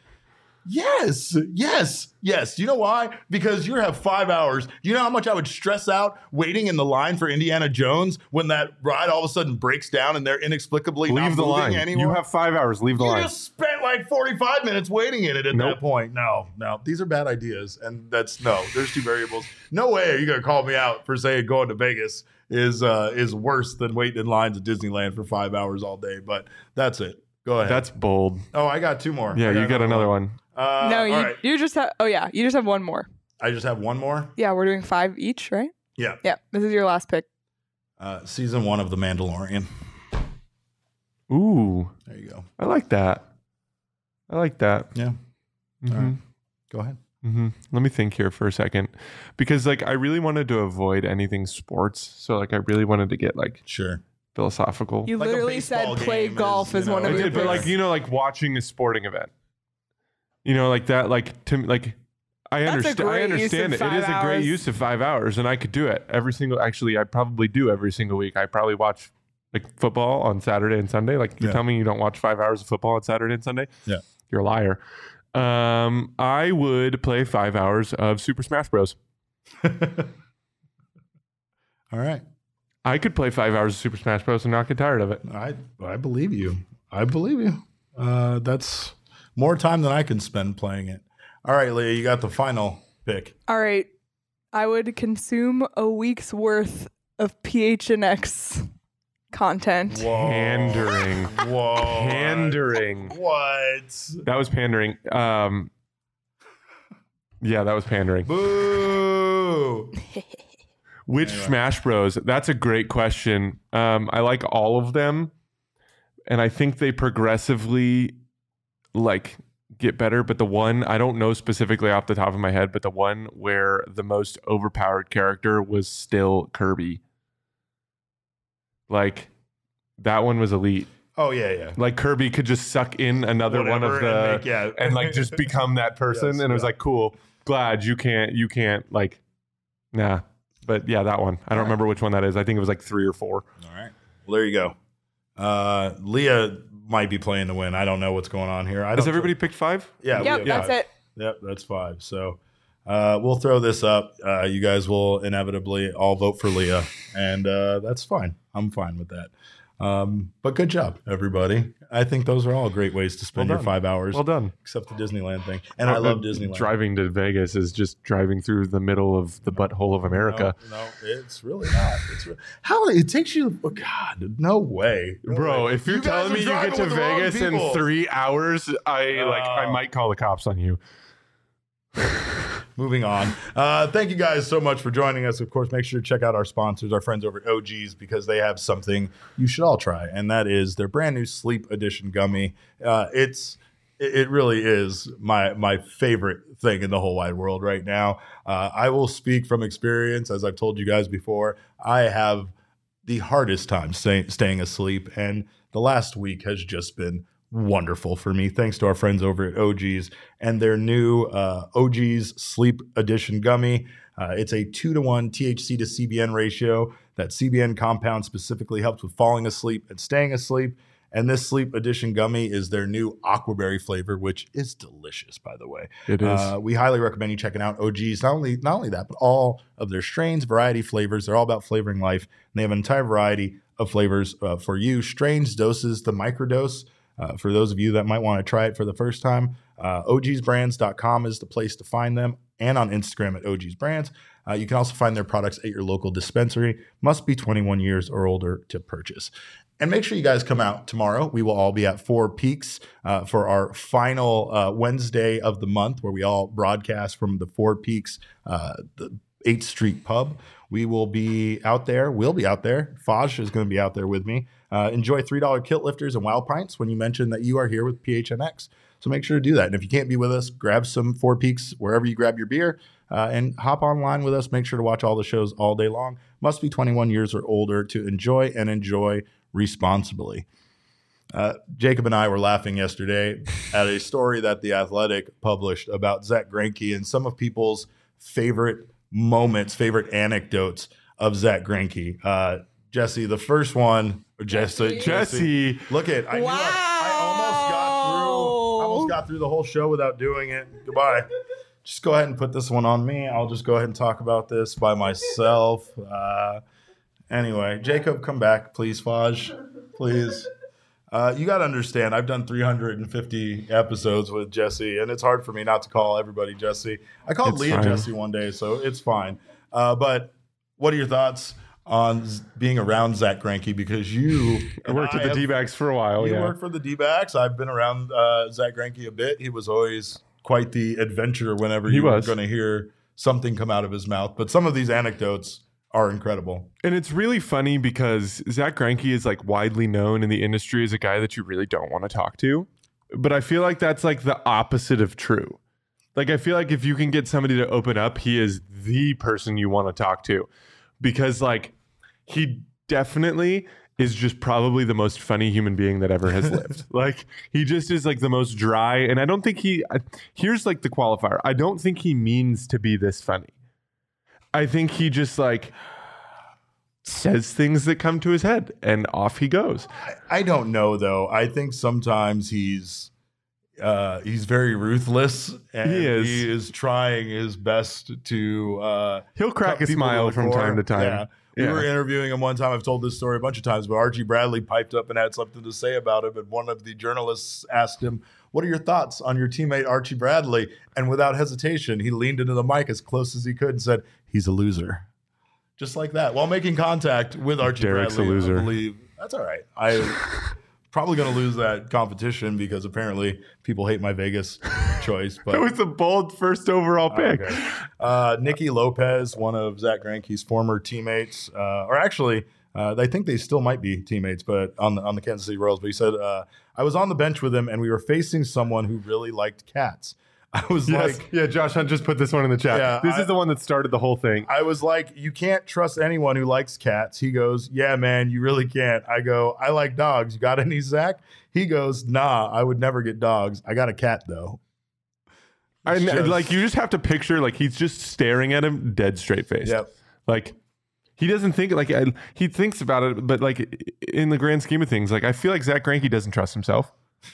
Yes, yes, yes. You know why? Because you have five hours. Do you know how much I would stress out waiting in the line for Indiana Jones when that ride all of a sudden breaks down and they're inexplicably not Leave the moving line. anymore? You have five hours. Leave the You line. just spent like forty-five minutes waiting in it at Nope. that point. No, no, these are bad ideas. And that's no, there's two variables. No way are you going to call me out for saying going to Vegas is uh, is worse than waiting in lines at Disneyland for five hours all day. But that's it. Go ahead. That's bold. oh, I got two more. Yeah, I you got another one. Uh, no, all you right. you just have. Oh yeah, you just have one more. I just have one more. Yeah, we're doing five each, right? Yeah. Yeah, this is your last pick. Uh, season one of The Mandalorian. Ooh, There you go. I like that. I like that. Yeah. Mhm. All right. Go ahead. Mm-hmm. Let me think here for a second, because like I really wanted to avoid anything sports, so like I really wanted to get like Sure. philosophical. You Like a literally said baseball play game golf is, is, you one know, of I your did, but like picks. you know, like watching a sporting event, you know, like that, like to like I That's a understand. I great use understand of it. It is five a great hours. use of five hours, and I could do it every single. Actually, I probably do every single week. I probably watch like football on Saturday and Sunday. Like you Yeah. tell me you don't watch five hours of football on Saturday and Sunday. Yeah. You're a liar. Um, I would play five hours of Super Smash Bros. All right. I could play five hours of Super Smash Bros. And not get tired of it. I I believe you. I believe you. Uh, that's more time than I can spend playing it. All right, Leah, you got the final pick. All right. I would consume a week's worth of P H N X content. Pandering. Whoa. Pandering. What? That was pandering. Um, yeah, that was pandering. Boo. Which Anyway. Smash Bros? That's a great question. Um, I like all of them, and I think they progressively like get better. But the one I don't know specifically off the top of my head, but the one where the most overpowered character was still Kirby. Like that one was elite. Oh, yeah, yeah. Like Kirby could just suck in another one of Whatever, the and make- yeah. and like just become that person. Yes, and it was yeah. like, cool. Glad you can't, you can't like, nah. But yeah, that one. I don't All right. remember which one that is. I think it was like three or four. All right. Well, there you go. Uh, Leah might be playing to win. I don't know what's going on here. I Has don't everybody picked five? Yeah. we Yep, have that's five. it. Yep, that's five. So uh, we'll throw this up. Uh, you guys will inevitably all vote for Leah, and uh, that's fine. I'm fine with that. Um, but good job, everybody. I think those are all great ways to spend Well your done. five hours, Well done. except the Disneyland thing. And I Uh, love uh, Disneyland. Driving to Vegas is just driving through the middle of the butthole of America. No, no, it's really not. It's re- how it takes you. Oh God, no way, No Bro, way. if you're You guys telling are me you driving get to with the wrong Vegas in people. three hours, I like I Oh. might call the cops on you. Moving on. Uh, thank you guys so much for joining us. Of course, make sure to check out our sponsors, our friends over at O G's, because they have something you should all try, and that is their brand new Sleep Edition gummy. Uh, it's it it really is my my favorite thing in the whole wide world right now. Uh, I will speak from experience, as I've told you guys before. I have the hardest time stay, staying asleep, and the last week has just been wonderful for me, thanks to our friends over at O G's and their new uh, O G's Sleep Edition gummy. Uh, it's a two to one T H C to C B N ratio. That C B N compound specifically helps with falling asleep and staying asleep. And this Sleep Edition gummy is their new aquaberry flavor, which is delicious, by the way. It is. Uh, we highly recommend you checking out O G's. Not only not only that, but all of their strains, variety, flavors. They're all about flavoring life. And they have an entire variety of flavors uh, for you. Strains, doses, the microdose. Uh, for those of you that might want to try it for the first time, uh, O Gs brands dot com is the place to find them, and on Instagram at O Gs Brands. Uh, you can also find their products at your local dispensary. Must be twenty-one years or older to purchase. And make sure you guys come out tomorrow. We will all be at Four Peaks uh, for our final uh, Wednesday of the month, where we all broadcast from the Four Peaks, uh, the eighth Street Pub. We will be out there. We'll be out there. Faj is going to be out there with me. Uh, enjoy three dollar kilt lifters and Wild Pints when you mention that you are here with P H N X. So make sure to do that. And if you can't be with us, grab some Four Peaks wherever you grab your beer uh, and hop online with us. Make sure to watch all the shows all day long. Must be twenty-one years or older to enjoy and enjoy responsibly. Uh, Jacob and I were laughing yesterday at a story that The Athletic published about Zach Greinke and some of people's favorite moments, favorite anecdotes of Zach Greinke. Uh, Jesse, the first one, or Jesse, Jesse. look at, I, knew I, I almost got through, I almost got through the whole show without doing it. Goodbye. Just go ahead and put this one on me. I'll just go ahead and talk about this by myself. Uh, anyway, Jacob, come back, please, Faj, please. Uh, you got to understand, I've done three hundred fifty episodes with Jesse, and it's hard for me not to call everybody Jesse. I called It's Leah fine. Jesse one day, so it's fine. Uh, but what are your thoughts on z- being around Zach Greinke? Because you I worked at the have- D-backs for a while. You yeah. worked for the D-backs. I've been around uh, Zach Greinke a bit. He was always quite the adventurer whenever He you was. were going to hear something come out of his mouth. But some of these anecdotes are incredible. And it's really funny because Zach Greinke is like widely known in the industry as a guy that you really don't want to talk to. but I feel like that's like the opposite of true. Like, I feel like if you can get somebody to open up, he is the person you want to talk to, because like he definitely is just probably the most funny human being that ever has lived. Like, he just is like the most dry. And I don't think he, I, here's like the qualifier. I don't think he means to be this funny. I think he just like says things that come to his head and off he goes. I, I don't know though. I think sometimes he's uh, he's very ruthless, and He is. he is trying his best to. Uh, He'll crack cut a people smile the from core. time to time. Yeah. We Yeah. were interviewing him one time. I've told this story a bunch of times, but Archie Bradley piped up and had something to say about him. And one of the journalists asked him, "What are your thoughts on your teammate Archie Bradley?" And without hesitation, he leaned into the mic as close as he could and said, "He's a loser." Just like that, while making contact with Archie Derek's Bradley. a loser. I believe that's all right. I probably going to lose that competition because apparently people hate my Vegas choice. But That was a bold first overall pick. Okay. Uh, Nicky Lopez, one of Zach Greinke's former teammates, uh, or actually, uh, I think they still might be teammates, but on the on the Kansas City Royals. But he said, uh, "I was on the bench with him, and we were facing someone who really liked cats." I was Yes. like, yeah, Josh Hunt just put this one in the chat. Yeah, this I- is the one that started the whole thing. I was like, "You can't trust anyone who likes cats." He goes, "Yeah, man, you really can't." I go, "I like dogs. You got any, Zach?" He goes, "Nah, I would never get dogs. I got a cat though." And It's just- like, you just have to picture, like, he's just staring at him dead straight faced. Yep. Like, he doesn't think, like, I, he thinks about it, but like, in the grand scheme of things, like, I feel like Zach Greinke doesn't trust himself.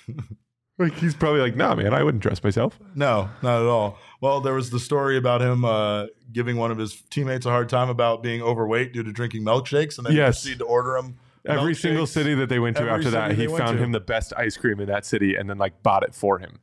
Like, he's probably like, nah, man, I wouldn't trust myself. No, not at all. Well, there was the story about him uh, giving one of his teammates a hard time about being overweight due to drinking milkshakes, and then Yes. proceed to order him Every milkshakes. single city that they went to Every after that, city he they went found to. him the best ice cream in that city and then, like, bought it for him.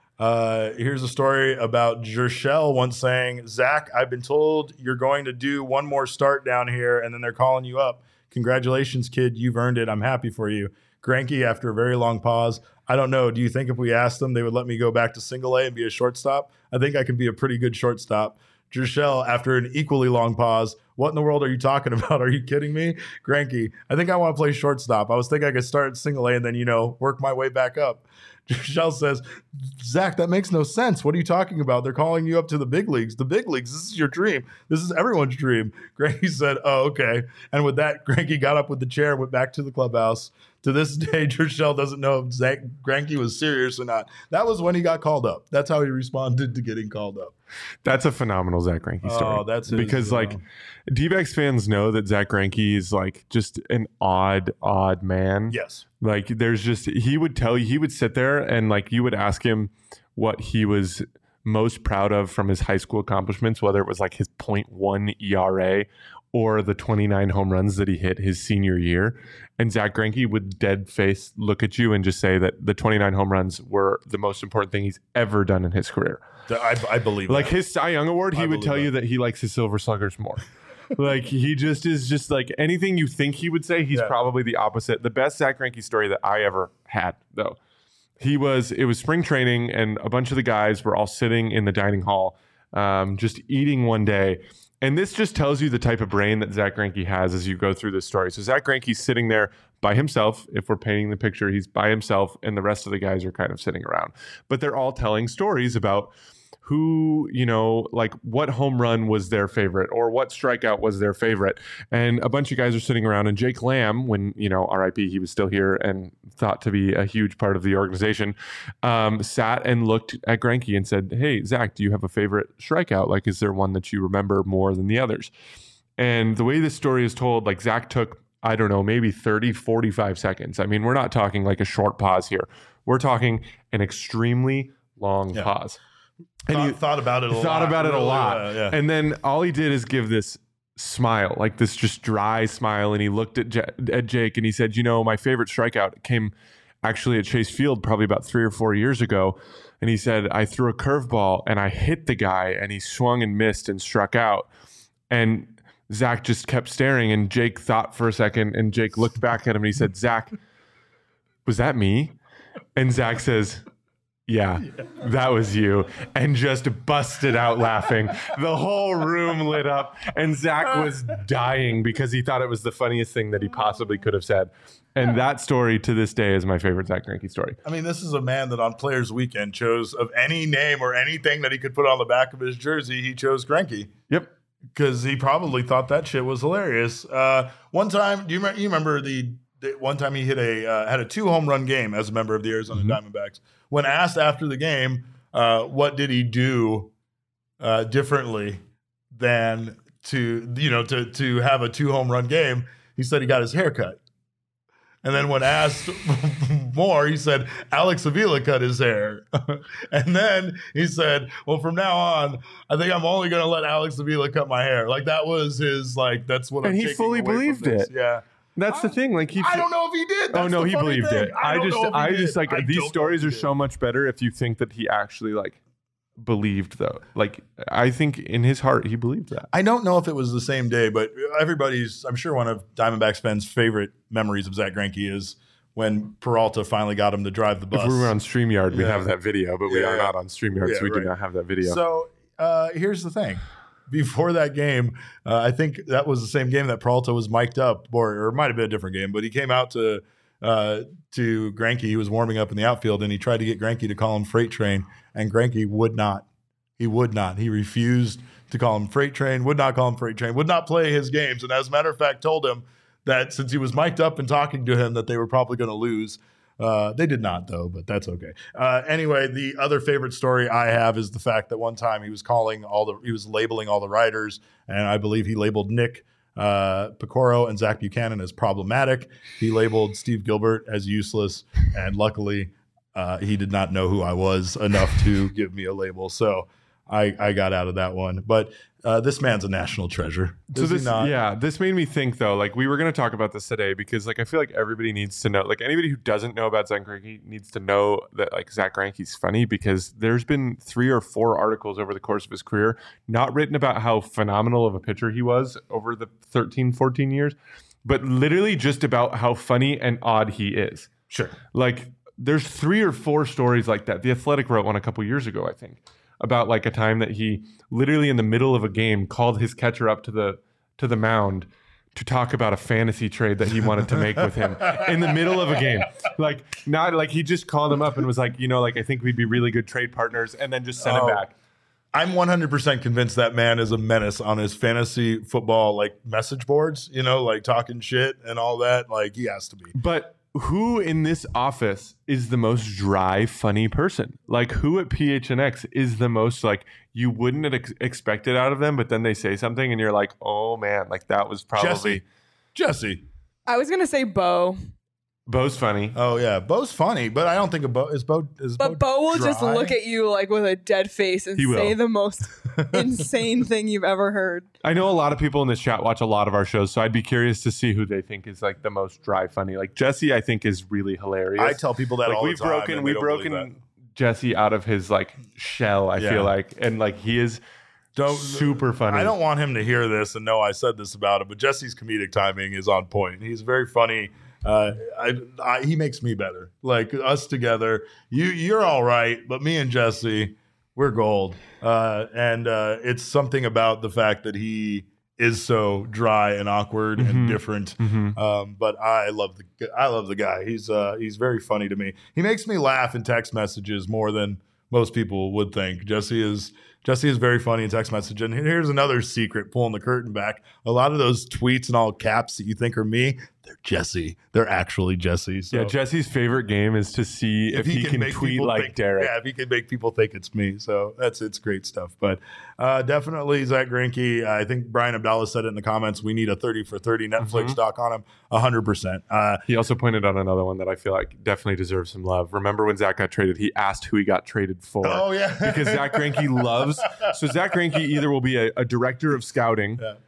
Uh, here's a story about Jershell once saying, "Zach, I've been told you're going to do one more start down here, and then they're calling you up. Congratulations, kid. You've earned it. I'm happy for you." Greinke, after a very long pause, "I don't know. Do you think if we asked them, they would let me go back to single A and be a shortstop? I think I can be a pretty good shortstop." Jershell, after an equally long pause, "What in the world are you talking about? Are you kidding me?" Greinke, "I think I want to play shortstop. I was thinking I could start at single A and then, you know, work my way back up." Jershell says, "Zach, that makes no sense. What are you talking about? They're calling you up to the big leagues. The big leagues. This is your dream. This is everyone's dream." Greinke said, "Oh, okay." And with that, Greinke got up with the chair and went back to the clubhouse. To this day, Jershell doesn't know if Zach Greinke was serious or not. That was when he got called up. That's how he responded to getting called up. That's a phenomenal Zach Greinke story. Oh, that's his, because uh, like D-backs fans know that Zach Greinke is like just an odd, odd man. Yes. Like there's just he would tell you he would sit there and like you would ask him what he was most proud of from his high school accomplishments, whether it was like his point one E R A or the twenty-nine home runs that he hit his senior year. And Zach Greinke would dead face look at you and just say that the twenty-nine home runs were the most important thing he's ever done in his career. I, I believe Like that. his Cy Young Award, he I would believe tell you that. that he likes his Silver Sluggers more. Like he just is just like anything you think he would say, he's Yeah. probably the opposite. The best Zach Greinke story that I ever had, though, he was it was spring training and a bunch of the guys were all sitting in the dining hall, um, just eating one day. And this just tells you the type of brain that Zach Greinke has as you go through this story. So Zach Greinke's sitting there by himself. If we're painting the picture, he's by himself, and the rest of the guys are kind of sitting around. But they're all telling stories about who, you know, like what home run was their favorite or what strikeout was their favorite. And a bunch of guys are sitting around, and Jake Lamb, when, you know, R I P, he was still here and thought to be a huge part of the organization, um, sat and looked at Greinke and said, "Hey, Zach, do you have a favorite strikeout? Like, is there one that you remember more than the others?" And the way this story is told, like Zach took, I don't know, maybe thirty, forty-five seconds. I mean, we're not talking like a short pause here. We're talking an extremely long Yeah. pause. thought, And he thought about it a lot. thought about it a Really, lot. uh, yeah. And then all he did is give this smile, like this just dry smile. And he looked at, J- at Jake and he said, "You know, my favorite strikeout came actually at Chase Field probably about three or four years ago." And he said, "I threw a curveball and I hit the guy and he swung and missed and struck out." And Zach just kept staring, and Jake thought for a second, and Jake looked back at him and he said, "Zach, was that me?" And Zach says, "Yeah, that was you," and just busted out laughing. The whole room lit up, and Zach was dying because he thought it was the funniest thing that he possibly could have said. And that story to this day is my favorite Zach Greinke story. I mean, this is a man that on Players Weekend chose of any name or anything that he could put on the back of his jersey, he chose Greinke. Yep. Because he probably thought that shit was hilarious. Uh, one time, do you, remember, you remember the, the one time he hit a uh, had a two home run game as a member of the Arizona mm-hmm. Diamondbacks? When asked after the game, uh, what did he do uh, differently than to you know to to have a two home run game? He said he got his hair cut. And then when asked more, he said, Alex Avila cut his hair. And then he said, well, from now on, I think I'm only going to let Alex Avila cut my hair. Like, that was his, like, that's what and I'm he fully believed it. Yeah. That's I, the thing. Like he, I don't know if he did. That's oh no, the he funny believed thing. it. I, I don't just, know if he I did. just like I these stories are did. so much better if you think that he actually like believed though. Like I think in his heart he believed that. I don't know if it was the same day, but everybody's, I'm sure one of Diamondbacks fans' favorite memories of Zach Greinke is when Peralta finally got him to drive the bus. If we were on StreamYard, yeah. we have that video, but we yeah. are not on StreamYard, yeah, so we right. do not have that video. So uh, here's the thing. Before that game, uh, I think that was the same game that Peralta was mic'd up, or, or it might have been a different game, but he came out to uh, to Greinke. He was warming up in the outfield, and he tried to get Greinke to call him Freight Train, and Greinke would not. He would not. He refused to call him Freight Train, would not call him Freight Train, would not play his games, and as a matter of fact, told him that since he was mic'd up and talking to him that they were probably going to lose. Uh, they did not, though, but that's okay. Uh, anyway, the other favorite story I have is the fact that one time he was calling all the, he was labeling all the writers, and I believe he labeled Nick uh, Picoro and Zach Buchanan as problematic. He labeled Steve Gilbert as useless, and luckily uh, he did not know who I was enough to give me a label. So I, I got out of that one. But uh, this man's a national treasure. So Is this, he not? yeah, this made me think though. Like we were going to talk about this today because, like, I feel like everybody needs to know. Like anybody who doesn't know about Zach Greinke needs to know that like Zach Greinke's funny because there's been three or four articles over the course of his career, not written about how phenomenal of a pitcher he was over the thirteen, fourteen years, but literally just about how funny and odd he is. Sure. Like there's three or four stories like that. The Athletic wrote one a couple years ago, I think, about like a time that he literally in the middle of a game called his catcher up to the to the mound to talk about a fantasy trade that he wanted to make with him in the middle of a game. Like not like he just called him up and was like, you know, like I think we'd be really good trade partners and then just sent Oh. him back. I'm one hundred percent convinced that man is a menace on his fantasy football like message boards, you know, like talking shit and all that. Like he has to be. But who in this office is the most dry, funny person? Like who at P H N X is the most like you wouldn't ex- expect it out of them, but then they say something and you're like, oh man, like that was probably Jesse. Jesse. I was gonna say Bo, Bo's funny. Oh yeah, Bo's funny, but I don't think a Bo is Bo is but Bo will just dry? look at you like with a dead face and He will. say the most insane thing you've ever heard. I know a lot of people in this chat watch a lot of our shows, so I'd be curious to see who they think is like the most dry funny. Like Jesse, I think is really hilarious. I tell people that like all we've the time. broken, and they we've don't broken believe Jesse out of his like shell. I Yeah. feel like, and like he is that. Don't super funny. I don't want him to hear this and know I said this about him, but Jesse's comedic timing is on point. He's very funny. Uh, I, I, he makes me better. Like us together, you you're all right, but me and Jesse, we're gold. Uh, and uh, it's something about the fact that he is so dry and awkward Mhm. and different. Mhm. Um, but I love the I love the guy. He's uh, he's very funny to me. He makes me laugh in text messages more than most people would think. Jesse is Jesse is very funny in text message. And here's another secret, pulling the curtain back. A lot of those tweets in all caps that you think are me, they're Jesse. They're actually Jesse. So Yeah, Jesse's favorite game is to see if, he, can, make tweet people like think- Derek. Yeah, if he can make people think it's me. So that's it's great stuff. But uh, definitely Zach Greinke. I think Brian Abdallah said it in the comments. We need a thirty for thirty Netflix Mhm. doc on him. one hundred percent. Uh, He also pointed out another one that I feel like definitely deserves some love. Remember when Zach got traded? He asked who he got traded for. oh, yeah. Because Zach Greinke loves. So Zach Greinke either will be a, a director of scouting Yeah.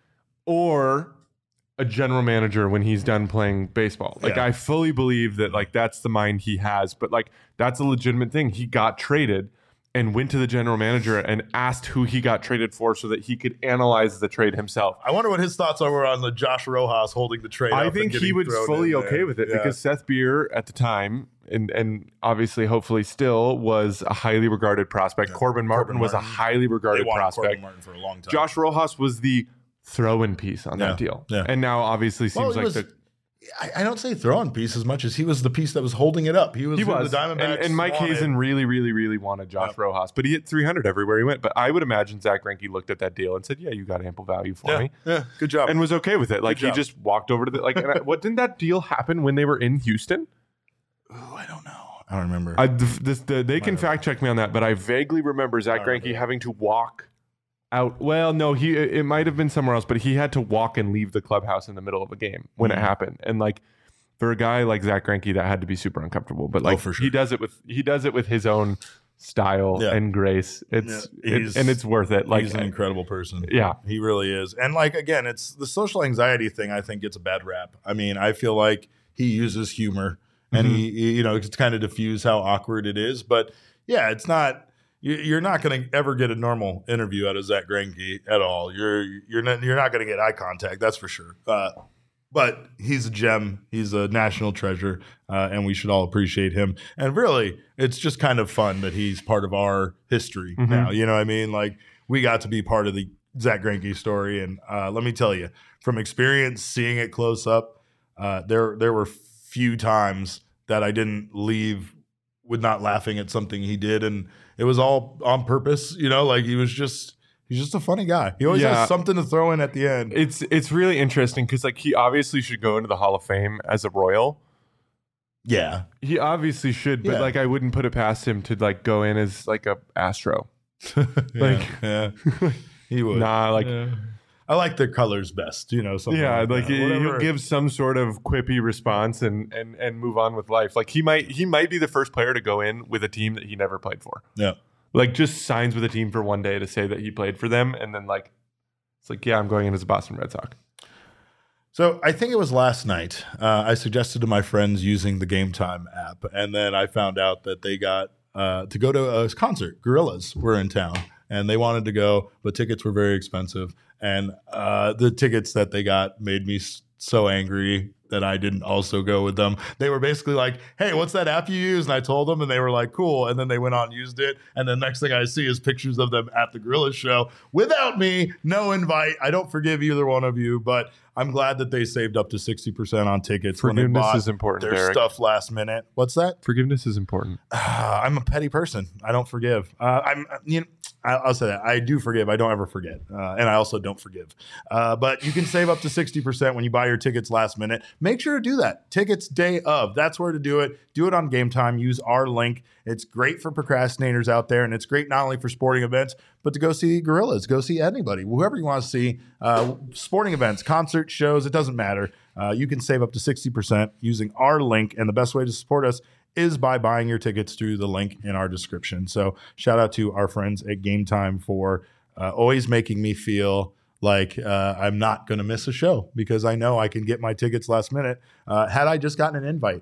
or a general manager when he's done playing baseball. Like Yeah. I fully believe that like that's the mind he has, but like that's a legitimate thing. He got traded and went to the general manager and asked who he got traded for so that he could analyze the trade himself. I wonder what his thoughts are on the Josh Rojas holding the trade. I up think and he getting would thrown fully in okay there. with it Yeah. because Seth Beer at the time, and and obviously hopefully still, was a highly regarded prospect. Yeah. Corbin Martin Corbin was Martin. a highly they regarded wanted prospect. Corbin Martin for a long time. Josh Rojas was the throw-in piece on Yeah. that deal. Yeah. And now obviously seems Well, he like was- the I, I don't say throwing piece as much as he was the piece that was holding it up. He was, He was. the Diamondbacks. And, and Mike wanted. Hazen really, really, really wanted Josh Yep. Rojas, but he hit three hundred everywhere he went. But I would imagine Zach Greinke looked at that deal and said, yeah, you got ample value for Yeah, me. yeah, good job. And was okay with it. Like, he job. just walked over to the, like, and I, what, didn't that deal happen when they were in Houston? Ooh, I don't know. I don't remember. I, this, the, they can fact check me on that, but I vaguely remember Zach Greinke having to walk out. Well, no, he it might have been somewhere else, but he had to walk and leave the clubhouse in the middle of a game when Mm-hmm. it happened. And like, for a guy like Zach Greinke, that had to be super uncomfortable. But like, for sure. he does it with he does it with his own style Yeah. and grace. It's Yeah, it, he's- and it's worth it. Like, he's an incredible person. yeah. He really is. And like, again, it's the social anxiety thing, I think gets a bad rap. I mean, I feel like he uses humor and Mm-hmm. he, he, you know, it's kind of diffuse how awkward it is. But yeah, it's not, you- you're not going to ever get a normal interview out of Zach Greinke at all. You're, you're not, you're not going to get eye contact. That's for sure. Uh, but he's a gem. He's a national treasure, uh, and we should all appreciate him. And really, it's just kind of fun that he's part of our history Mhm. now. You know what I mean? Like, we got to be part of the Zach Greinke story. And uh, let me tell you, from experience, seeing it close up, uh, there there were few times that I didn't leave with not laughing at something he did, and it was all on purpose. You know, like he was just. He's just a funny guy. He always Yeah. has something to throw in at the end. It's it's really interesting because like he obviously should go into the Hall of Fame as a Royal. Yeah. He obviously should, but Yeah. like I wouldn't put it past him to like go in as like a Astro. Like, yeah. He would. Nah, like Yeah. I like their colors best, you know. Something yeah, like, like that. he, Whatever. he'll give some sort of quippy response and and and move on with life. Like he might he might be the first player to go in with a team that he never played for. Yeah. Like just signs with a team for one day to say that he played for them, and then like it's like yeah, I'm going in as a Boston Red Sox. So I think it was last night. Uh, I suggested to my friends using the Game Time app, and then I found out that they got uh, to go to a concert. Gorillaz were in town, and they wanted to go, but tickets were very expensive. And uh, the tickets that they got made me s- so angry that I didn't also go with them. They were basically like, hey, what's that app you use? And I told them, and they were like, cool. And then they went on and used it. And the next thing I see is pictures of them at the Gorillaz show without me, no invite. I don't forgive either one of you, but I'm glad that they saved up to sixty percent on tickets when they Forgiveness bought is important, their Derek. stuff last minute. What's that? Forgiveness is important. Uh, I'm a petty person. I don't forgive. Uh, I'm, you know, I- I'll say that I do forgive. I don't ever forget, uh, and I also don't forgive. Uh, but you can save up to sixty percent when you buy your tickets last minute. Make sure to do that. Tickets day of. That's where to do it. Do it on Game Time. Use our link. It's great for procrastinators out there, and it's great not only for sporting events, but to go see Gorillaz, go see anybody, whoever you want to see. Uh, sporting events, concerts, shows. It doesn't matter. Uh, you can save up to sixty percent using our link, and the best way to support us is by buying your tickets through the link in our description. So shout out to our friends at Game Time for uh, always making me feel like uh, I'm not going to miss a show because I know I can get my tickets last minute. Uh, had I just gotten an invite,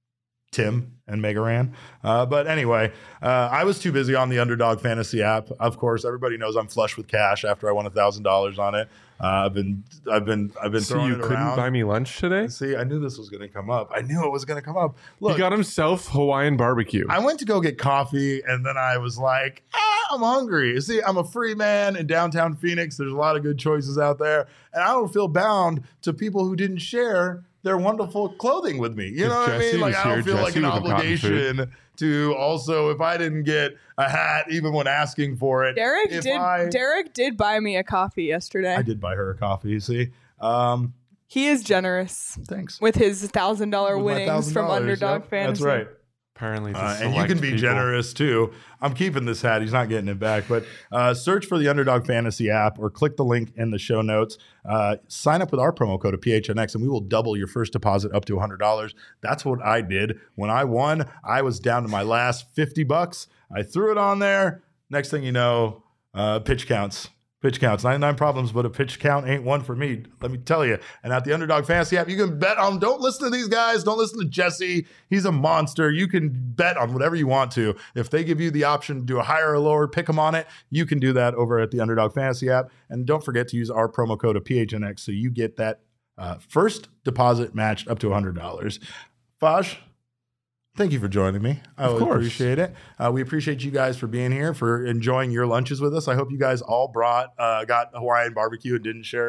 Tim and Megaran. Uh, but anyway, uh, I was too busy on the Underdog Fantasy app. Of course, everybody knows I'm flush with cash after I won a thousand dollars on it. Uh, I've been, I've been, I've been So throwing you it couldn't around. buy me lunch today? See, I knew this was going to come up. I knew it was going to come up. Look, He got himself Hawaiian barbecue. I went to go get coffee, and then I was like, ah, I'm hungry. See, I'm a free man in downtown Phoenix. There's a lot of good choices out there, and I don't feel bound to people who didn't share their wonderful clothing with me. You If know what I Jesse mean? Like, was I don't here, feel like Jesse an would have gotten food. obligation to also, if I didn't get a hat, even when asking for it. Derek if did. I, Derek did buy me a coffee yesterday. I did buy her a coffee, see? Um, He is generous thanks. with his thousand dollar With my winnings from one thousand dollars, Underdog yep, Fantasy. That's right. Apparently, to Uh, and you select can be people. generous too. I'm keeping this hat. He's not getting it back. But uh, search for the Underdog Fantasy app or click the link in the show notes. Uh, sign up with our promo code of P H N X and we will double your first deposit up to one hundred dollars. That's what I did. When I won, I was down to my last fifty bucks. I threw it on there. Next thing you know, uh, pitch counts. Pitch counts, ninety-nine problems, but a pitch count ain't one for me. Let me tell you. And at the Underdog Fantasy app, you can bet on, don't listen to these guys. Don't listen to Jesse. He's a monster. You can bet on whatever you want to. If they give you the option to do a higher or lower, pick them on it. You can do that over at the Underdog Fantasy app. And don't forget to use our promo code of P H N X so you get that uh, first deposit matched up to one hundred dollars. Faj, thank you for joining me. I Of always course. appreciate it. Uh, we appreciate you guys for being here, for enjoying your lunches with us. I hope you guys all brought, uh, got Hawaiian barbecue and didn't share it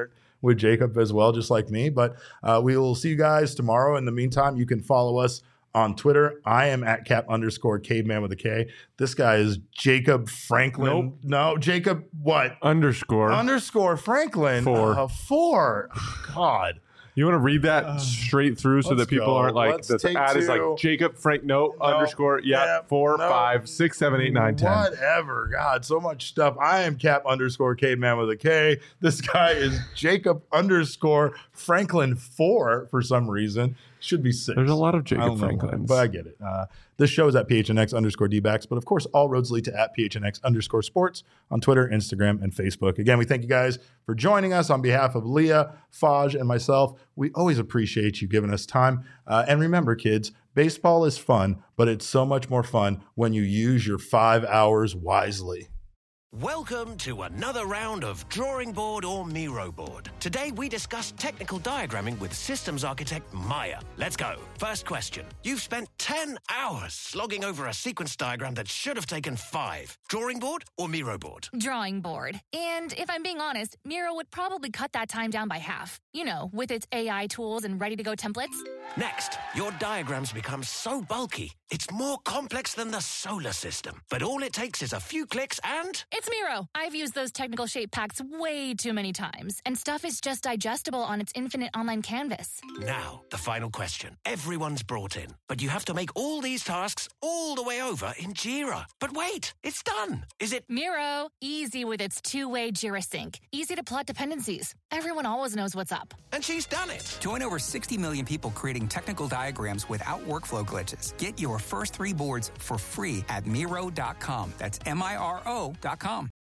with Jacob as well, just like me. But uh, we will see you guys tomorrow. In the meantime, you can follow us on Twitter. I am at cap underscore caveman with a K. This guy is Jacob Franklin. Nope. No, Jacob what? Underscore. Underscore Franklin. Four. Uh, four. Oh, God. You want to read that straight through so let's that people go. aren't like, Let's the take ad is two. like Jacob Frank, no, No. underscore, yeah, Yeah, four, no. five, six, seven, eight, nine, ten. Whatever. God, so much stuff. I am cap underscore caveman with a K. This guy is Jacob underscore Franklin four for some reason. Should be six. There's a lot of I Jacob don't know why, Franklins. but I get it. Uh, this show is at P H N X underscore D-backs, but of course, all roads lead to at P H N X underscore sports on Twitter, Instagram, and Facebook. Again, we thank you guys for joining us on behalf of Leah, Faj, and myself. We always appreciate you giving us time. Uh, and remember, kids, baseball is fun, but it's so much more fun when you use your five hours wisely. Welcome to another round of Drawing Board or Miro Board. Today we discuss technical diagramming with systems architect Maya. Let's go. First question. You've spent ten hours slogging over a sequence diagram that should have taken five. Drawing Board or Miro Board? Drawing board. And if I'm being honest, Miro would probably cut that time down by half. You know, with its A I tools and ready-to-go templates. Next, your diagrams become so bulky, it's more complex than the solar system. But all it takes is a few clicks and... It's Miro. I've used those technical shape packs way too many times, and stuff is just digestible on its infinite online canvas. Now, the final question. Everyone's brought in, but you have to make all these tasks all the way over in Jira. But wait, it's done. Is it... Miro, easy with its two-way Jira sync. Easy to plot dependencies. Everyone always knows what's up. And she's done it. Join over sixty million people creating technical diagrams without workflow glitches. Get your first three boards for free at Miro dot com. That's M I R O dot com.